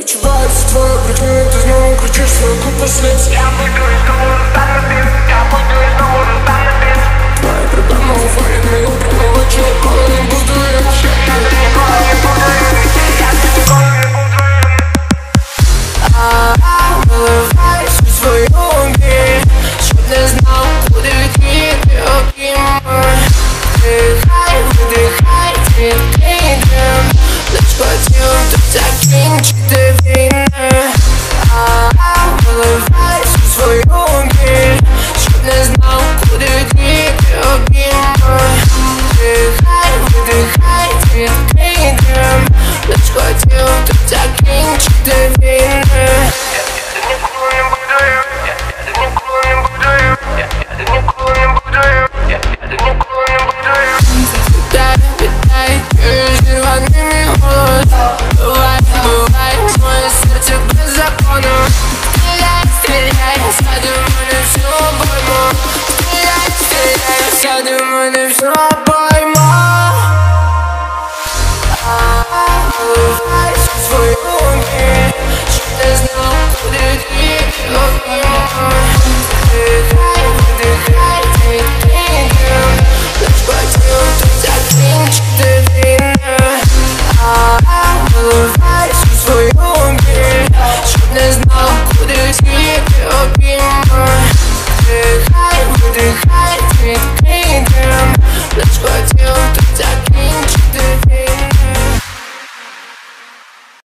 Начинается твое прикрытие, ты снова кричишь свою купу слез. Я буду из того бит, я буду из того бит. Твои проблемы уходят, меня прямо черт, не буду я. Я никого не буду, я никого не буду. Выливай всю свою боль, чтоб не знал, куда идти, ты обнимай. Вдыхай, выдыхай, двигайся. Ночь хватил, ты закинчик, ты вина. Выливай всю свою боль, чтоб не знал, куда идти, ты обнимай. Вдыхай, выдыхай, двигайся. Ночь хватил, ты закинчик, ты вина. Я думаю, на всё пойму.